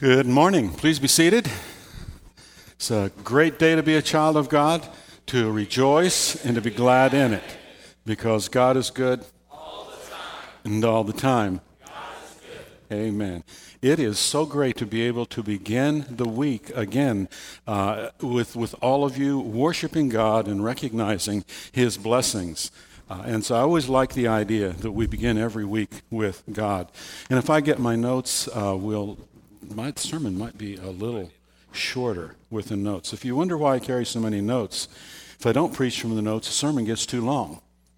Good morning. Please be seated. It's a great day to be a child of God, to rejoice and to be glad in it, because God is good and all the time. Amen. It is so great to be able to begin the week again with all of you worshiping God and recognizing His blessings. And so I always like the idea that we begin every week with God. And if I get my notes, my sermon might be a little shorter with the notes. If you wonder why I carry so many notes, if I don't preach from the notes, the sermon gets too long.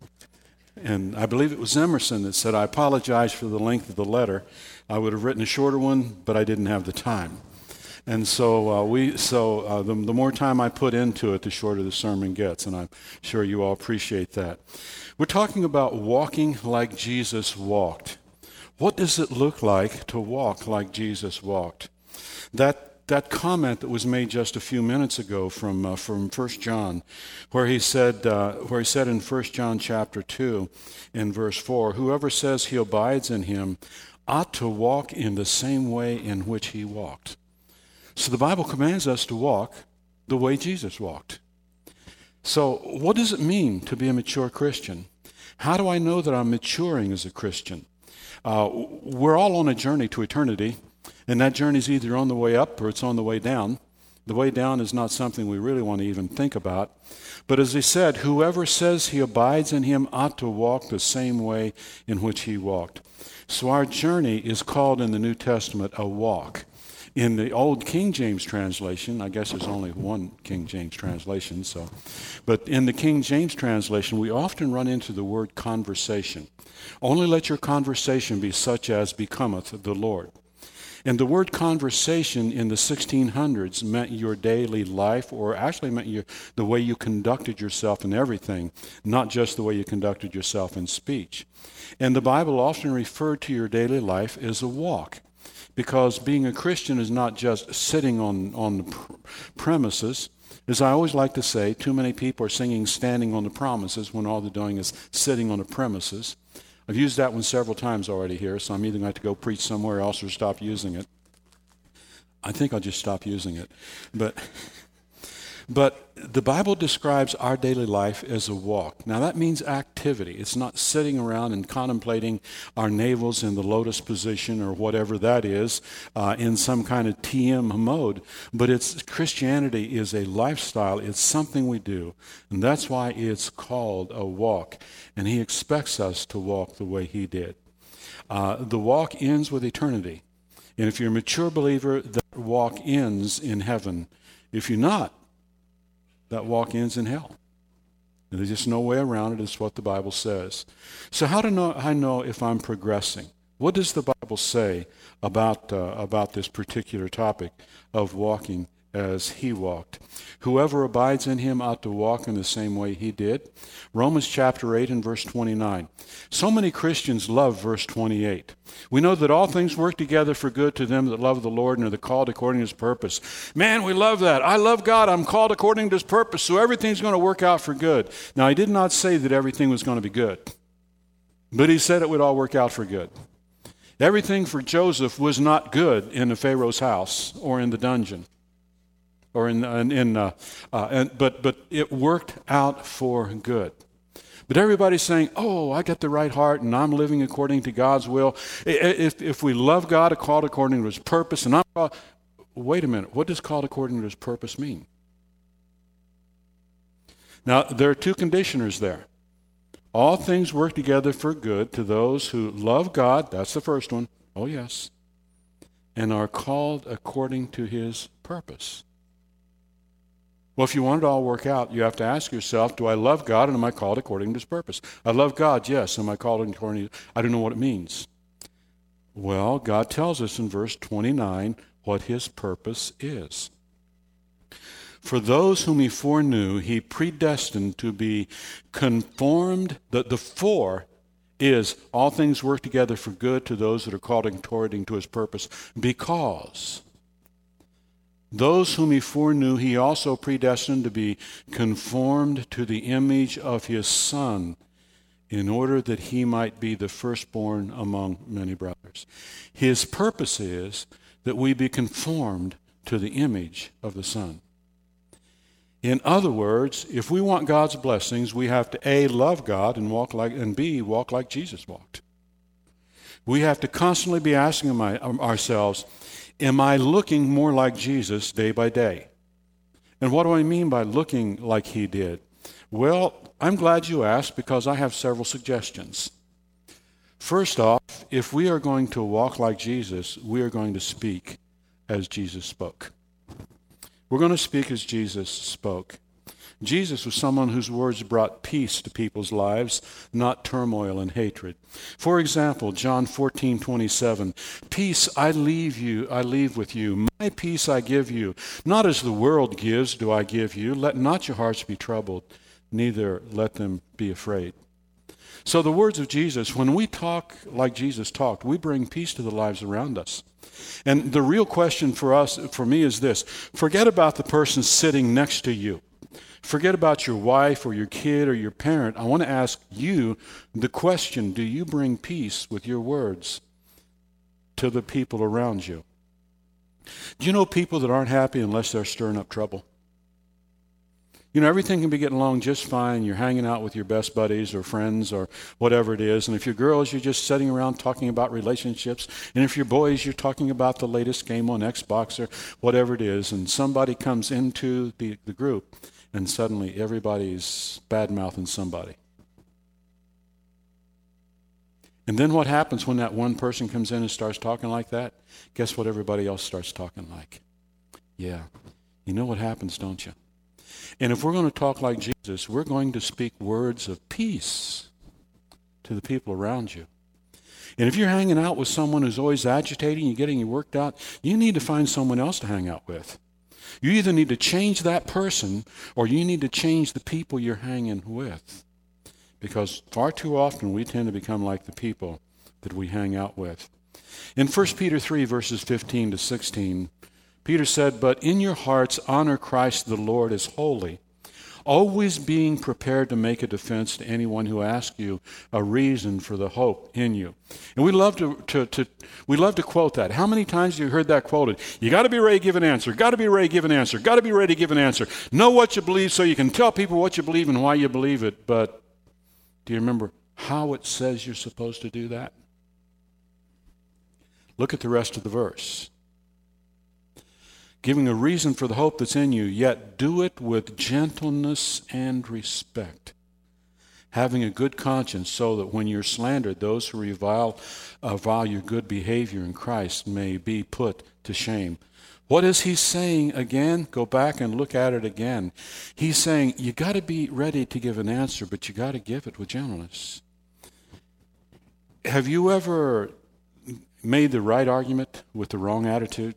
And I believe it was Emerson that said, I apologize for the length of the letter. I would have written a shorter one, but I didn't have the time. And so the more time I put into it, the shorter the sermon gets, and I'm sure you all appreciate that. We're talking about walking like Jesus walked. What does it look like to walk like Jesus walked? That comment that was made just a few minutes ago from 1 John, where he said in 1 John chapter 2, in verse 4, whoever says he abides in him ought to walk in the same way in which he walked. So the Bible commands us to walk the way Jesus walked. So what does it mean to be a mature Christian? How do I know that I'm maturing as a Christian? We're all on a journey to eternity, and that journey is either on the way up or it's on the way down. The way down is not something we really want to even think about. But as he said, whoever says he abides in him ought to walk the same way in which he walked. So our journey is called in the New Testament a walk. In the old King James translation, I guess there's only one King James translation, but in the King James translation, we often run into the word conversation. Only let your conversation be such as becometh the Lord. And the word conversation in the 1600s meant your daily life, or actually meant the way you conducted yourself in everything, not just the way you conducted yourself in speech. And the Bible often referred to your daily life as a walk, because being a Christian is not just sitting on the premises. As I always like to say, too many people are singing standing on the promises when all they're doing is sitting on the premises. I've used that one several times already here, so I'm either going to have to go preach somewhere else or stop using it. I think I'll just stop using it. But the Bible describes our daily life as a walk. Now that means activity. It's not sitting around and contemplating our navels in the lotus position or whatever that is in some kind of TM mode. But Christianity is a lifestyle. It's something we do. And that's why it's called a walk. And he expects us to walk the way he did. The walk ends with eternity. And if you're a mature believer, that walk ends in heaven. If you're not, that walk ends in hell. And there's just no way around it. It's what the Bible says. So how do I know if I'm progressing? What does the Bible say about this particular topic of walking as he walked? Whoever abides in him ought to walk in the same way he did. Romans chapter 8 and verse 29. So many Christians love verse 28. We know that all things work together for good to them that love the Lord and are called according to his purpose. Man, we love that. I love God. I'm called according to his purpose, so everything's going to work out for good. Now, he did not say that everything was going to be good, but he said it would all work out for good. Everything for Joseph was not good in the Pharaoh's house or in the dungeon. But it worked out for good. But everybody's saying, oh, I got the right heart and I'm living according to God's will. If we love God, called according to his purpose, and I'm called, wait a minute, what does called according to his purpose mean? Now, there are two conditioners there. All things work together for good to those who love God, that's the first one, oh yes, and are called according to his purpose. Well, if you want it to all work out, you have to ask yourself, do I love God and am I called according to his purpose? I love God, yes. Am I called according to, I don't know what it means. Well, God tells us in verse 29 what his purpose is. For those whom he foreknew, he predestined to be conformed. The for is all things work together for good to those that are called according to his purpose, because those whom he foreknew, he also predestined to be conformed to the image of his Son, in order that he might be the firstborn among many brothers. His purpose is that we be conformed to the image of the Son. In other words, if we want God's blessings, we have to A, love God and B, walk like Jesus walked. We have to constantly be asking ourselves, am I looking more like Jesus day by day? And what do I mean by looking like he did? Well, I'm glad you asked because I have several suggestions. First off, if we are going to walk like Jesus, we are going to speak as Jesus spoke. We're going to speak as Jesus spoke. Jesus was someone whose words brought peace to people's lives, not turmoil and hatred. For example, John 14:27, "Peace I leave with you. My peace I give you. Not as the world gives do I give you. Let not your hearts be troubled, neither let them be afraid." So the words of Jesus, when we talk like Jesus talked, we bring peace to the lives around us. And the real question for me is this: forget about the person sitting next to you. Forget about your wife or your kid or your parent. I want to ask you the question, do you bring peace with your words to the people around you? Do you know people that aren't happy unless they're stirring up trouble? You know, everything can be getting along just fine. You're hanging out with your best buddies or friends or whatever it is. And if you're girls, you're just sitting around talking about relationships. And if you're boys, you're talking about the latest game on Xbox or whatever it is. And somebody comes into the group, and suddenly everybody's bad-mouthing somebody. And then what happens when that one person comes in and starts talking like that? Guess what everybody else starts talking like? Yeah, you know what happens, don't you? And if we're going to talk like Jesus, we're going to speak words of peace to the people around you. And if you're hanging out with someone who's always agitating, you're getting you worked out, you need to find someone else to hang out with. You either need to change that person or you need to change the people you're hanging with. Because far too often we tend to become like the people that we hang out with. In 1 Peter 3, verses 15 to 16, Peter said, "But in your hearts honor Christ the Lord as holy, always being prepared to make a defense to anyone who asks you a reason for the hope in you." And we love to quote that. How many times have you heard that quoted? You got to be ready to give an answer. Got to be ready to give an answer. Got to be ready to give an answer. Know what you believe so you can tell people what you believe and why you believe it. But do you remember how it says you're supposed to do that? Look at the rest of the verse. "Giving a reason for the hope that's in you, yet do it with gentleness and respect, having a good conscience, so that when you're slandered, those who revile your good behavior in Christ may be put to shame." What is he saying again? Go back and look at it again. He's saying you got to be ready to give an answer, but you got to give it with gentleness. Have you ever made the right argument with the wrong attitude?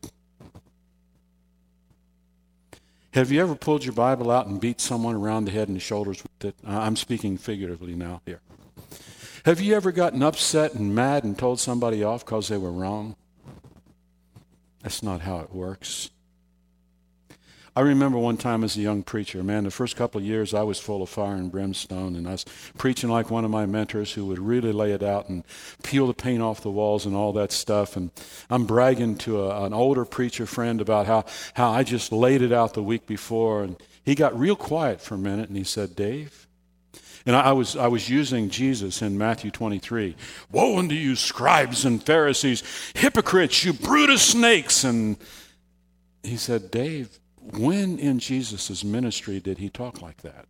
Have you ever pulled your Bible out and beat someone around the head and the shoulders with it? I'm speaking figuratively now here. Have you ever gotten upset and mad and told somebody off because they were wrong? That's not how it works. I remember one time as a young preacher, man, the first couple of years I was full of fire and brimstone, and I was preaching like one of my mentors who would really lay it out and peel the paint off the walls and all that stuff. And I'm bragging to an older preacher friend about how I just laid it out the week before. And he got real quiet for a minute, and he said, "Dave," and I was using Jesus in Matthew 23. "Woe unto you, scribes and Pharisees, hypocrites, you brood of snakes." And he said, "Dave, when in Jesus' ministry did he talk like that?"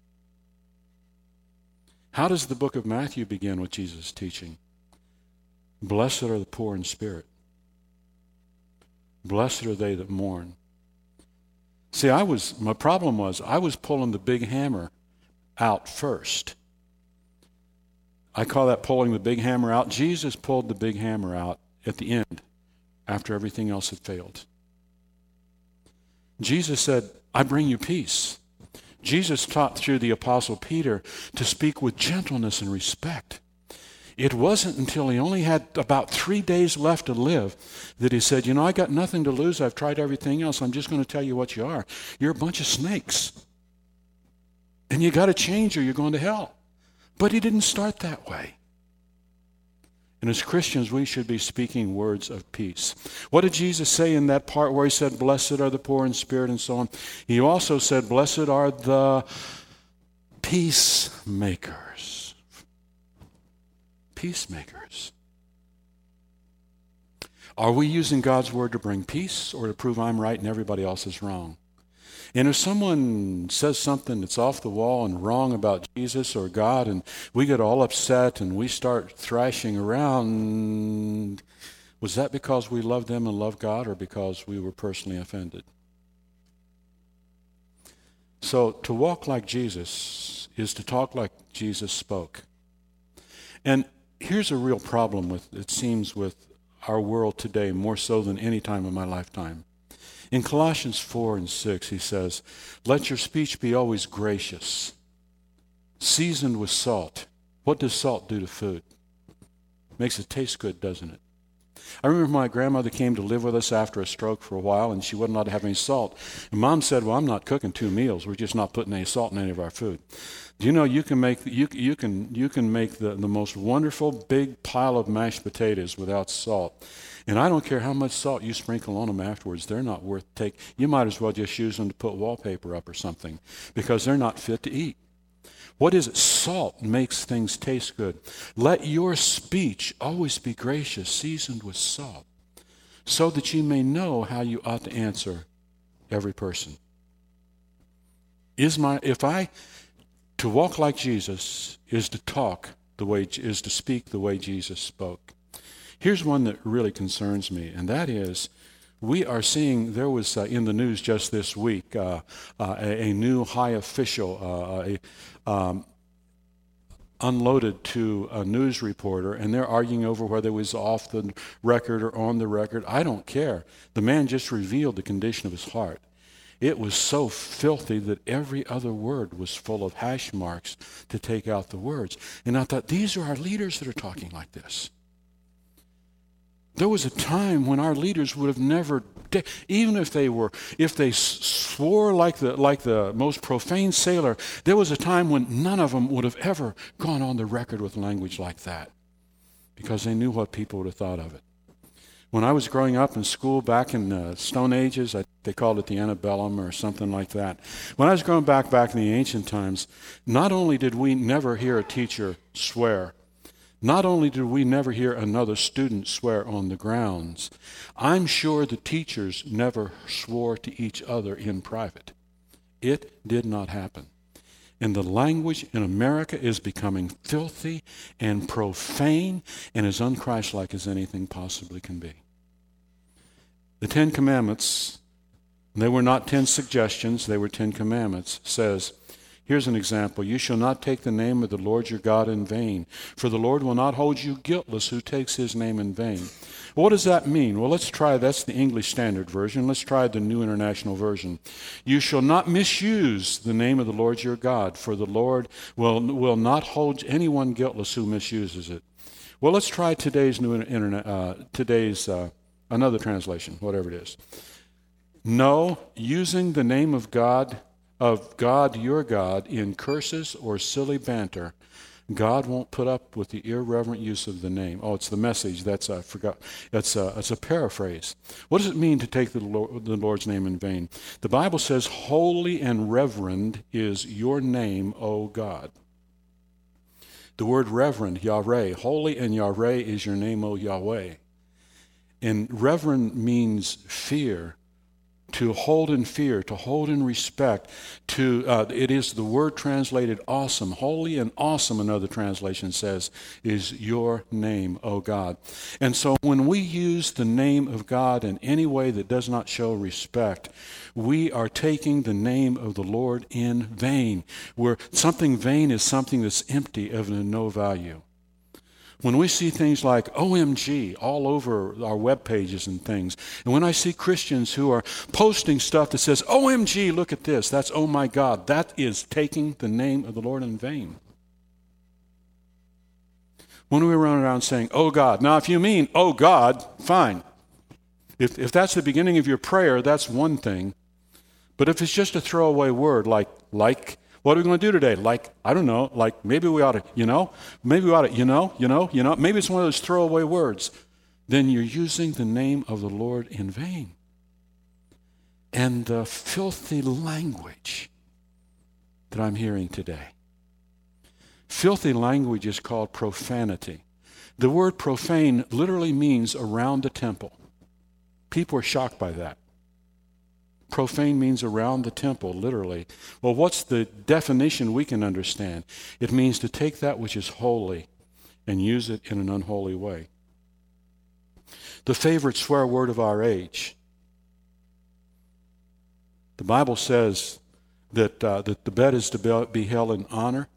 How does the book of Matthew begin with Jesus' teaching? "Blessed are the poor in spirit. Blessed are they that mourn." See, my problem was I was pulling the big hammer out first. I call that pulling the big hammer out. Jesus pulled the big hammer out at the end after everything else had failed. Jesus said, "I bring you peace." Jesus taught through the Apostle Peter to speak with gentleness and respect. It wasn't until he only had about 3 days left to live that he said, "I got nothing to lose. I've tried everything else. I'm just going to tell you what you are. You're a bunch of snakes. And you got to change or you're going to hell." But he didn't start that way. And as Christians, we should be speaking words of peace. What did Jesus say in that part where he said, blessed are the poor in spirit and so on? He also said, blessed are the peacemakers. Peacemakers. Are we using God's word to bring peace or to prove I'm right and everybody else is wrong? And if someone says something that's off the wall and wrong about Jesus or God, and we get all upset and we start thrashing around, was that because we love them and love God, or because we were personally offended? So to walk like Jesus is to talk like Jesus spoke. And here's a real problem with, it seems, with our world today, more so than any time in my lifetime. In Colossians 4 and 6, he says, let your speech be always gracious, seasoned with salt. What does salt do to food? Makes it taste good, doesn't it? I remember my grandmother came to live with us after a stroke for a while, and she wouldn't allowed to have any salt. And Mom said, well, I'm not cooking 2 meals. We're just not putting any salt in any of our food. Do you know you can make the most wonderful big pile of mashed potatoes without salt? And I don't care how much salt you sprinkle on them afterwards, they're not worth taking. You might as well just use them to put wallpaper up or something, because they're not fit to eat. What is it? Salt makes things taste good. Let your speech always be gracious, seasoned with salt, so that you may know how you ought to answer every person. To walk like Jesus is to speak the way Jesus spoke. Here's one that really concerns me, and that is, we are seeing, there was in the news just this week, a new high official unloaded to a news reporter, and they're arguing over whether it was off the record or on the record. I don't care. The man just revealed the condition of his heart. It was so filthy that every other word was full of hash marks to take out the words. And I thought, these are our leaders that are talking like this. There was a time when our leaders would have never, even if they swore like the most profane sailor, there was a time when none of them would have ever gone on the record with language like that, because they knew what people would have thought of it. When I was growing up in school back in the Stone Ages, they called it the antebellum or something like that. When I was growing back in the ancient times, not only did we never hear a teacher swear, not only did we never hear another student swear on the grounds, I'm sure the teachers never swore to each other in private. It did not happen. And the language in America is becoming filthy and profane and as unchristlike as anything possibly can be. The 10 Commandments, they were not 10 suggestions, they were 10 Commandments, says, here's an example. You shall not take the name of the Lord your God in vain, for the Lord will not hold you guiltless who takes his name in vain. What does that mean? Well, let's try, that's the English Standard Version. Let's try the New International Version. You shall not misuse the name of the Lord your God, for the Lord will not hold anyone guiltless who misuses it. Well, let's try today's another translation, whatever it is. No, using the name of God your God in curses or silly banter, God won't put up with the irreverent use of the name. Oh, it's the Message. That's I forgot. It's a paraphrase. What does it mean to take the Lord's name in vain? The Bible says, "Holy and reverend is your name, O God." The word reverend, Yahweh, holy and Yahweh is your name, O Yahweh. And reverend means fear. To hold in fear, to hold in respect, it is the word translated awesome. Holy and awesome, another translation says, is your name, O God. And so when we use the name of God in any way that does not show respect, we are taking the name of the Lord in vain. Where something vain is something that's empty of no value. When we see things like OMG all over our web pages and things, and when I see Christians who are posting stuff that says, OMG, look at this, that's oh my God, that is taking the name of the Lord in vain. When we run around saying, oh God, now if you mean, oh God, fine. If that's the beginning of your prayer, that's one thing. But if it's just a throwaway word like, What are we going to do today? Like, I don't know, like maybe we ought to, maybe we ought to, maybe it's one of those throwaway words. Then you're using the name of the Lord in vain. And the filthy language that I'm hearing today. Filthy language is called profanity. The word profane literally means around the temple. People are shocked by that. Profane means around the temple, literally. Well, what's the definition we can understand? It means to take that which is holy and use it in an unholy way. The favorite swear word of our age. The Bible says that the bed is to be held in honor.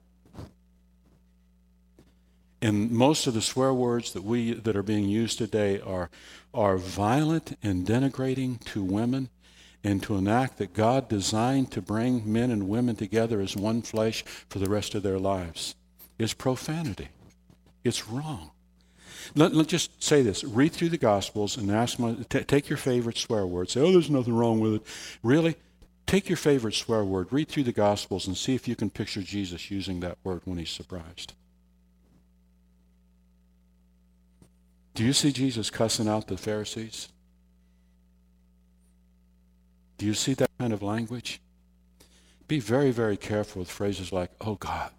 And most of the swear words that are being used today are violent and denigrating to women and to an act that God designed to bring men and women together as one flesh for the rest of their lives. It's profanity. It's wrong. Let's just say this. Read through the Gospels and take your favorite swear word. Say, there's nothing wrong with it. Really? Take your favorite swear word. Read through the Gospels and see if you can picture Jesus using that word when he's surprised. Do you see Jesus cussing out the Pharisees? Do you see that kind of language? Be very, very careful with phrases like, oh God.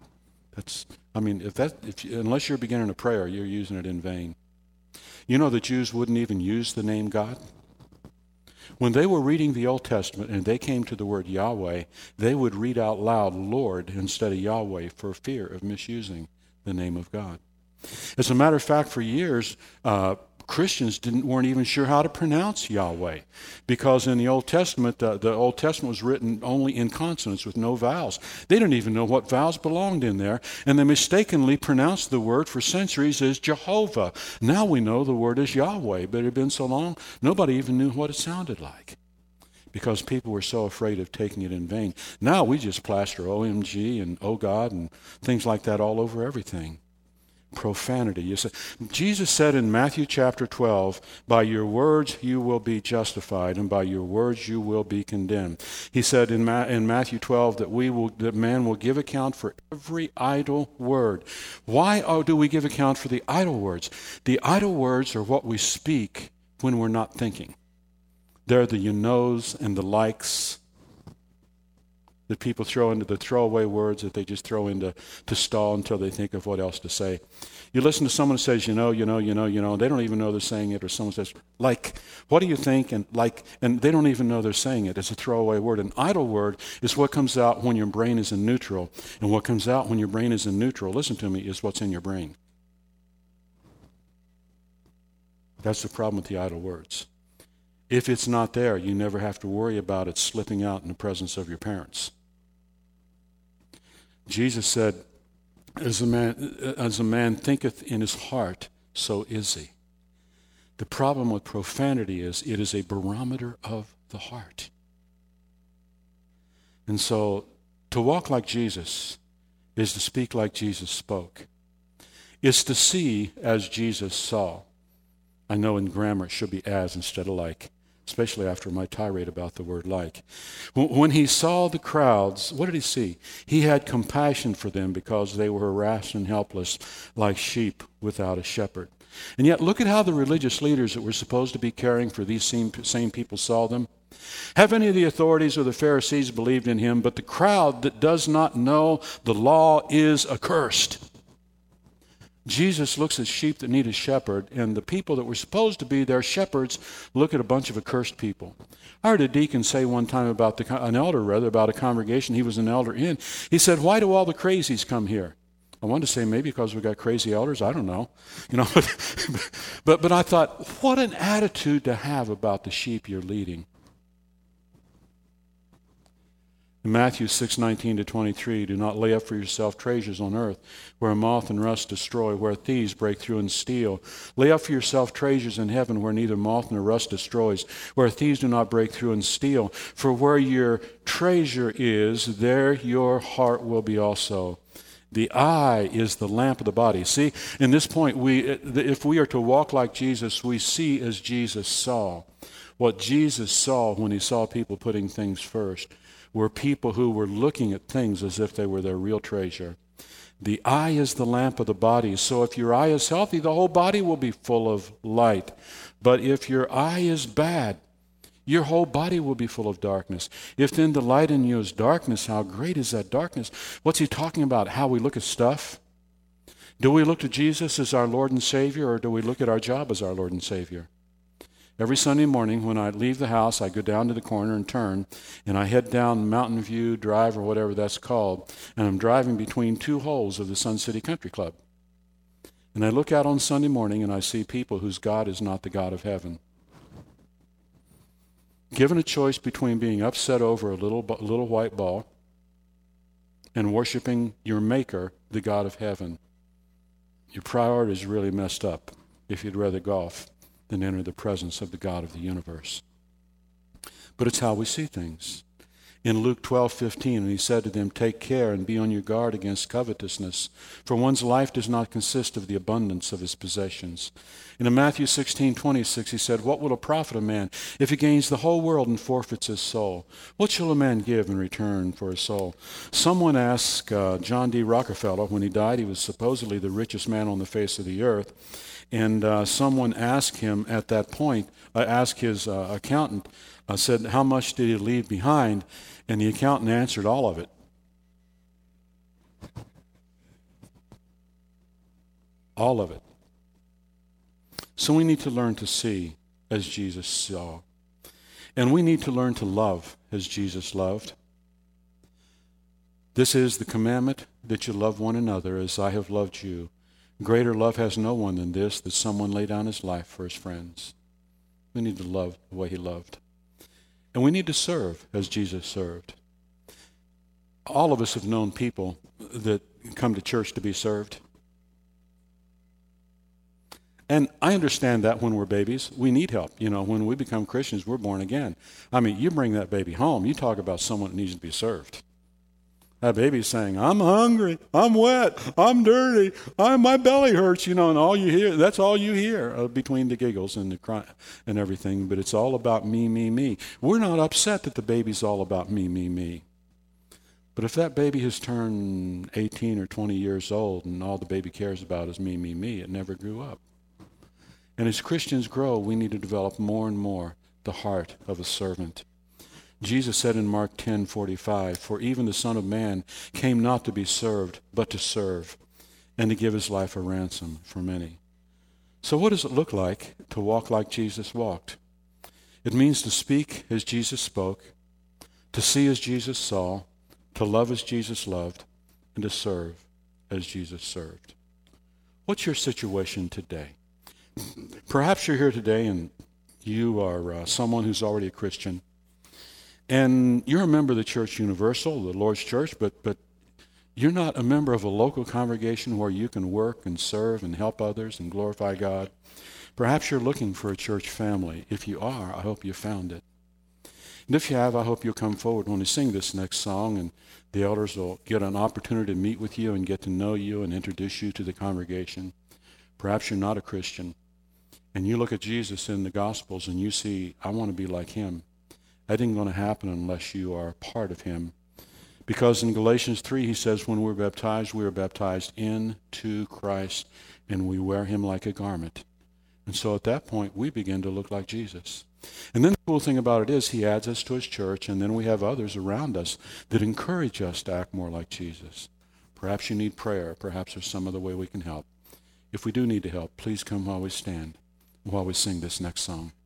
Unless you're beginning a prayer, you're using it in vain. You know the Jews wouldn't even use the name God? When they were reading the Old Testament and they came to the word Yahweh, they would read out loud Lord instead of Yahweh for fear of misusing the name of God. As a matter of fact, for years, Christians weren't even sure how to pronounce Yahweh, because in the Old Testament, the Old Testament was written only in consonants with no vowels. They didn't even know what vowels belonged in there, and they mistakenly pronounced the word for centuries as Jehovah. Now we know the word is Yahweh, but it had been so long, nobody even knew what it sounded like, because people were so afraid of taking it in vain. Now we just plaster OMG and oh God and things like that all over everything. Profanity. Jesus said in Matthew chapter 12, by your words you will be justified, and by your words you will be condemned. He said in Matthew 12 that man will give account for every idle word. Why do we give account for the idle words? The idle words are what we speak when we're not thinking. They're the you knows and the likes that people throw into the throwaway words that they just throw into to stall until they think of what else to say. You listen to someone who says, they don't even know they're saying it, or someone says, like, what do you think? And they don't even know they're saying it. It's a throwaway word. An idle word is what comes out when your brain is in neutral. And what comes out when your brain is in neutral, listen to me, is what's in your brain. That's the problem with the idle words. If it's not there, you never have to worry about it slipping out in the presence of your parents. Jesus said, as a man thinketh in his heart, so is he. The problem with profanity is it is a barometer of the heart. And so to walk like Jesus is to speak like Jesus spoke. It's to see as Jesus saw. I know in grammar it should be as instead of like, especially after my tirade about the word like. When he saw the crowds, what did he see? He had compassion for them because they were harassed and helpless like sheep without a shepherd. And yet look at how the religious leaders that were supposed to be caring for these same people saw them. Have any of the authorities or the Pharisees believed in him? But the crowd that does not know the law is accursed. Jesus looks at sheep that need a shepherd, and the people that were supposed to be their shepherds look at a bunch of accursed people. I heard a deacon say one time about about a congregation he was an elder in. He said, why do all the crazies come here? I wanted to say maybe because we got crazy elders. I don't know. But I thought, what an attitude to have about the sheep you're leading. In Matthew 6:19-23, do not lay up for yourself treasures on earth, where moth and rust destroy, where thieves break through and steal. Lay up for yourself treasures in heaven, where neither moth nor rust destroys, where thieves do not break through and steal. For where your treasure is, there your heart will be also. The eye is the lamp of the body. See, in this point, if we are to walk like Jesus, we see as Jesus saw. What Jesus saw when he saw people putting things first were people who were looking at things as if they were their real treasure. The eye is the lamp of the body, so if your eye is healthy, the whole body will be full of light. But if your eye is bad, your whole body will be full of darkness. If then the light in you is darkness, how great is that darkness? What's he talking about? How we look at stuff? Do we look to Jesus as our Lord and Savior, or do we look at our job as our Lord and Savior? Every Sunday morning when I leave the house, I go down to the corner and turn, and I head down Mountain View Drive or whatever that's called, and I'm driving between two holes of the Sun City Country Club. And I look out on Sunday morning and I see people whose God is not the God of heaven. Given a choice between being upset over a little white ball and worshiping your Maker, the God of heaven, your priority is really messed up if you'd rather golf than enter the presence of the God of the universe. But it's how we see things. In Luke 12:15, he said to them, "Take care and be on your guard against covetousness, for one's life does not consist of the abundance of his possessions." And in Matthew 16:26, he said, "What will it profit a man if he gains the whole world and forfeits his soul? What shall a man give in return for his soul?" Someone asked John D. Rockefeller, when he died, he was supposedly the richest man on the face of the earth, and someone asked him at that point, asked his accountant, said, "How much did he leave behind?" And the accountant answered, "All of it." All of it. So we need to learn to see as Jesus saw. And we need to learn to love as Jesus loved. This is the commandment, that you love one another as I have loved you. Greater love has no one than this, that someone lay down his life for his friends. We need to love the way he loved. And we need to serve as Jesus served. All of us have known people that come to church to be served. And I understand that when we're babies, we need help. You know, when we become Christians, we're born again. I mean, you bring that baby home, you talk about someone that needs to be served. That baby's saying, "I'm hungry, I'm wet, I'm dirty, my belly hurts," you know, and all you hear, that's all you hear between the giggles and the cry and everything, but it's all about me, me, me. We're not upset that the baby's all about me, me, me. But if that baby has turned 18 or 20 years old and all the baby cares about is me, me, me, it never grew up. And as Christians grow, we need to develop more and more the heart of a servant. Jesus said in Mark 10:45, "For even the Son of Man came not to be served, but to serve, and to give his life a ransom for many." So what does it look like to walk like Jesus walked? It means to speak as Jesus spoke, to see as Jesus saw, to love as Jesus loved, and to serve as Jesus served. What's your situation today? Perhaps you're here today and you are someone who's already a Christian. And you're a member of the Church Universal, the Lord's Church, but you're not a member of a local congregation where you can work and serve and help others and glorify God. Perhaps you're looking for a church family. If you are, I hope you found it. And if you have, I hope you'll come forward when we sing this next song, and the elders will get an opportunity to meet with you and get to know you and introduce you to the congregation. Perhaps you're not a Christian, and you look at Jesus in the Gospels and you see, I want to be like him. That ain't going to happen unless you are part of him. Because in Galatians 3, he says, when we're baptized, we are baptized into Christ, and we wear him like a garment. And so at that point, we begin to look like Jesus. And then the cool thing about it is he adds us to his church, and then we have others around us that encourage us to act more like Jesus. Perhaps you need prayer. Perhaps there's some other way we can help. If we do need to help, please come while we stand, while we sing this next song.